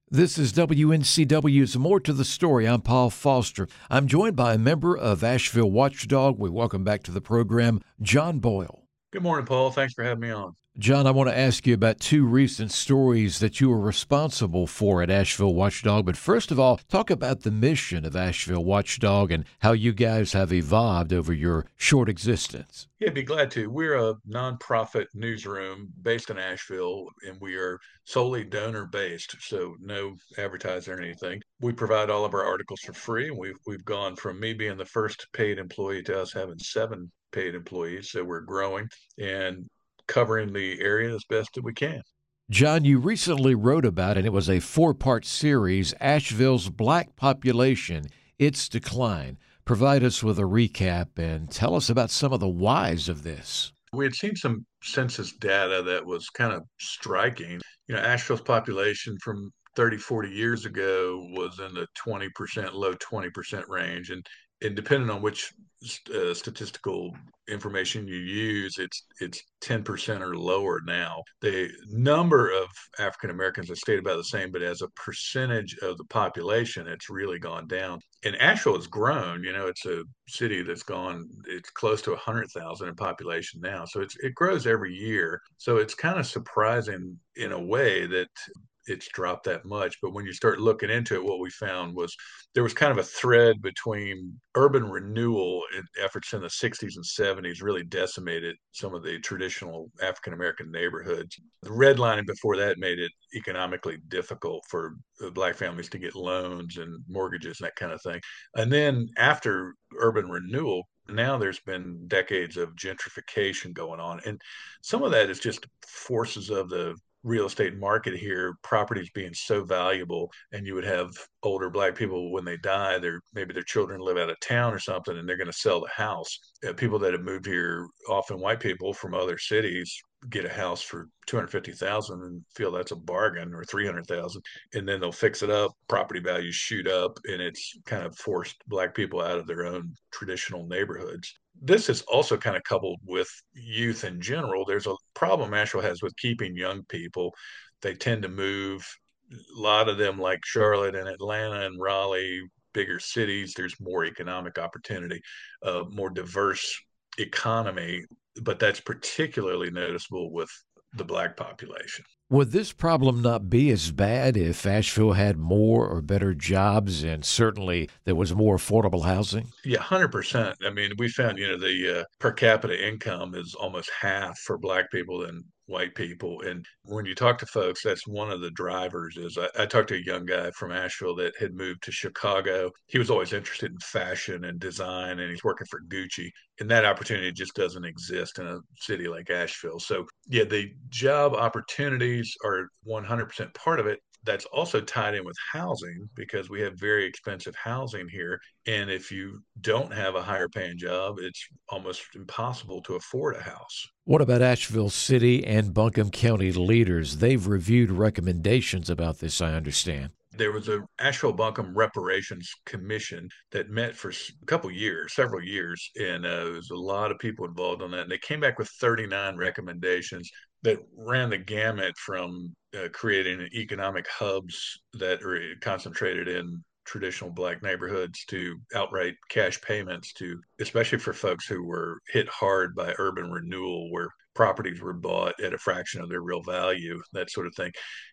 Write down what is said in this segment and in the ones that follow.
This is WNCW's More to the Story. I'm Paul Foster. I'm joined by a member of Asheville Watchdog. We welcome back to the program, John Boyle. Good morning, Paul. Thanks for having me on. John, I want to ask you about two recent stories that you were responsible for at Asheville Watchdog. But first of all, talk about the mission of Asheville Watchdog and how you guys have evolved over your short existence. Yeah, be glad to. We're a nonprofit newsroom based in Asheville, and we are solely donor based, so no advertising or anything. We provide all of our articles for free, and we've gone from me being the first paid employee to us having seven paid employees. So we're growing and covering the area as best that we can. John, you recently wrote about, and it was a four-part series, Asheville's Black Population, Its Decline. Provide us with a recap and tell us about some of the whys of this. We had seen some census data that was kind of striking. Asheville's population from 30, 40 years ago was in the 20%, low 20% range. And depending on which statistical information you use, it's 10% or lower now. The number of African Americans has stayed about the same, but as a percentage of the population, it's really gone down. And Asheville has grown. It's a city it's close to 100,000 in population now. So it grows every year. So it's kind of surprising in a way that it's dropped that much. But when you start looking into it, what we found was there was kind of a thread between urban renewal efforts in the 60s and 70s really decimated some of the traditional African American neighborhoods. The redlining before that made it economically difficult for Black families to get loans and mortgages and that kind of thing. And then after urban renewal, now there's been decades of gentrification going on. And some of that is just forces of the real estate market here, properties being so valuable, and you would have older Black people when they die, maybe their children live out of town or something, and they're going to sell the house. People that have moved here, often white people from other cities, get a house for 250,000 and feel that's a bargain, or 300,000, and then they'll fix it up, property values shoot up, and it's kind of forced Black people out of their own traditional neighborhoods. This is also kind of coupled with youth in general. There's a problem Asheville has with keeping young people. They tend to move. A lot of them, like Charlotte and Atlanta and Raleigh, bigger cities, there's more economic opportunity, more diverse economy, but that's particularly noticeable with the Black population. Would this problem not be as bad if Asheville had more or better jobs and certainly there was more affordable housing? Yeah, 100%. I mean, we found, the per capita income is almost half for Black people than white people. And when you talk to folks, that's one of the drivers. I talked to a young guy from Asheville that had moved to Chicago. He was always interested in fashion and design, and he's working for Gucci. And that opportunity just doesn't exist in a city like Asheville. So, yeah, the job opportunities are 100% part of it. That's also tied in with housing because we have very expensive housing here. And if you don't have a higher paying job, it's almost impossible to afford a house. What about Asheville City and Buncombe County leaders? They've reviewed recommendations about this, I understand. There was a Asheville Buncombe Reparations Commission that met for a couple years, several years, and there was a lot of people involved on that. And they came back with 39 recommendations that ran the gamut from creating economic hubs that are concentrated in traditional Black neighborhoods to outright cash payments to, especially for folks who were hit hard by urban renewal, where properties were bought at a fraction of their real value, that sort of thing.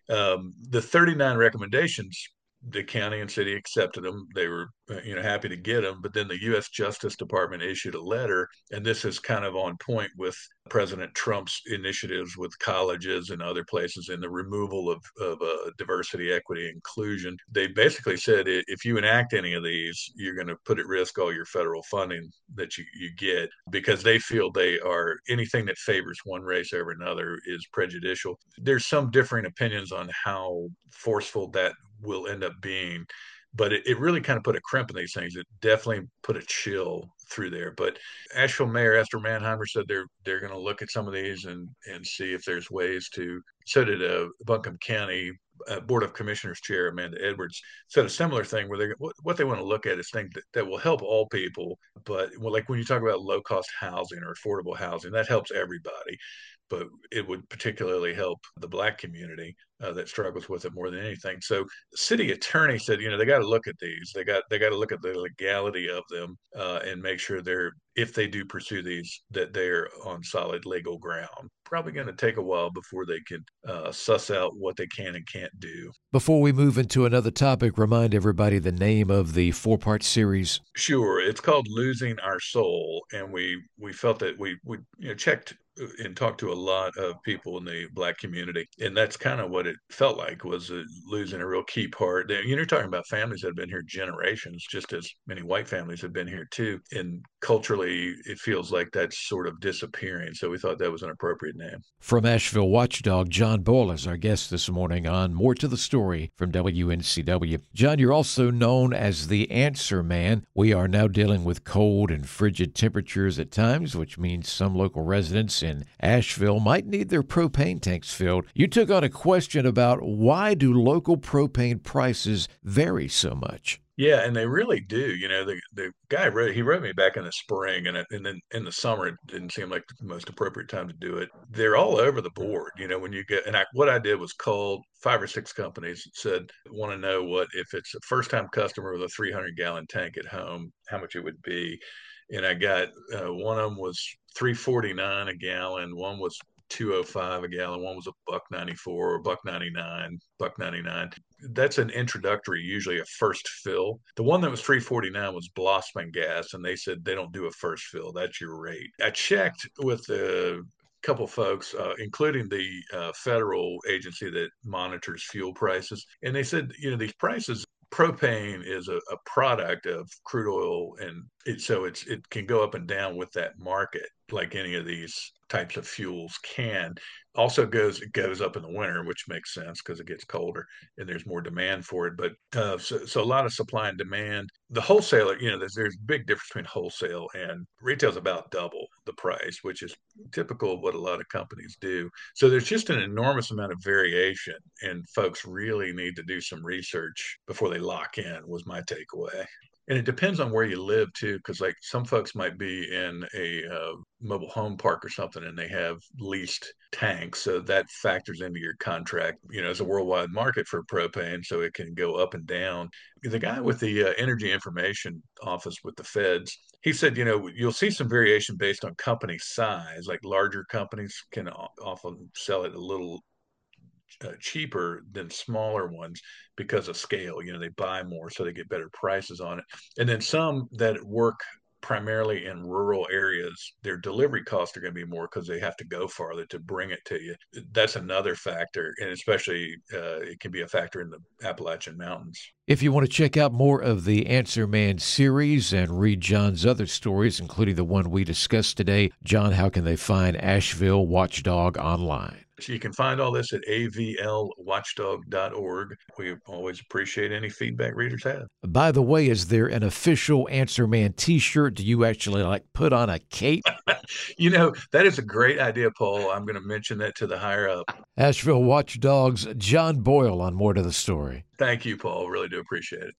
The 39 recommendations, the county and city accepted them. They were, happy to get them. But then the U.S. Justice Department issued a letter, and this is kind of on point with President Trump's initiatives with colleges and other places in the removal of diversity, equity, inclusion. They basically said if you enact any of these, you're going to put at risk all your federal funding that you get because they feel they are anything that favors one race over another is prejudicial. There's some differing opinions on how forceful that will end up being. But it really kind of put a crimp in these things. It definitely put a chill through there. But Asheville Mayor Esther Manheimer said they're going to look at some of these and see if there's ways to. So did Buncombe County Board of Commissioners Chair Amanda Edwards said a similar thing where what they want to look at is things that will help all people. But like when you talk about low cost housing or affordable housing, that helps everybody. but it would particularly help the Black community that struggles with it more than anything. So the city attorney said, they got to look at these. They got to look at the legality of them and make sure if they do pursue these, that they're on solid legal ground. Probably going to take a while before they can suss out what they can and can't do. Before we move into another topic, remind everybody the name of the 4-part series. Sure, it's called Losing Our Soul, and we felt that we checked and talked to a lot of people in the Black community, and that's kind of what it felt like, was losing a real key part. You're talking about families that have been here generations, just as many white families have been here too, and culturally it feels like that's sort of disappearing. So we thought that was an appropriate name. From Asheville Watchdog, John Boyle is our guest this morning on More to the Story from WNCW. John, you're also known as the Answer Man. We are now dealing with cold and frigid temperatures at times, which means some local residents in Asheville might need their propane tanks filled. You took on a question about why do local propane prices vary so much? Yeah, and they really do. The guy wrote me back in the spring, and then in the summer it didn't seem like the most appropriate time to do it. They're all over the board. When you get what I did was called 5 or 6 companies and said, want to know what if it's a first time customer with a 300-gallon tank at home, how much it would be. And I got one of them was $3.49 a gallon, one was $2.05 a gallon, one was a $1.94, $1.99, $1.99. That's an introductory, usually a first fill. The one that was $3.49 was Blossman Gas, and they said they don't do a first fill. That's your rate. I checked with a couple folks, including the federal agency that monitors fuel prices, and they said, these prices. Propane is a product of crude oil, and it can go up and down with that market, like any of these types of fuels can. Also it goes up in the winter, which makes sense because it gets colder and there's more demand for it. But so a lot of supply and demand. The wholesaler, there's a big difference between wholesale and retail is about double the price, which is typical of what a lot of companies do. So there's just an enormous amount of variation, and folks really need to do some research before they lock in, was my takeaway. And it depends on where you live too, because like some folks might be in a mobile home park or something, and they have leased tanks, so that factors into your contract. It's a worldwide market for propane, so it can go up and down. The guy with the Energy Information Office with the feds, he said, you'll see some variation based on company size. Like larger companies can often sell it a little cheaper than smaller ones because of scale. They buy more, so they get better prices on it. And then some that work primarily in rural areas, their delivery costs are going to be more because they have to go farther to bring it to you. That's another factor, and especially it can be a factor in the Appalachian Mountains. If you want to check out more of the Answer Man series and read John's other stories, including the one we discussed today, John, how can they find Asheville Watchdog online? So you can find all this at avlwatchdog.org. We always appreciate any feedback readers have. By the way, is there an official Answer Man t-shirt? Do you actually put on a cape? That is a great idea, Paul. I'm going to mention that to the higher up. Asheville Watchdogs, John Boyle on More to the Story. Thank you, Paul. Really do appreciate it.